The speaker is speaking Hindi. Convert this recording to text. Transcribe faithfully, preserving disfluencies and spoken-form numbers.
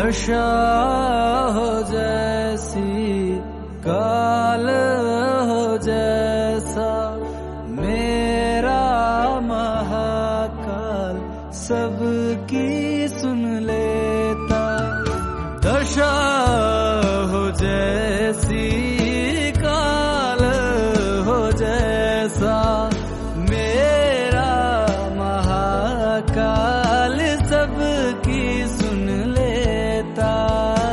दशा हो जैसी, काल हो जैसा, मेरा महाकाल सबकी सुन लेता। दशा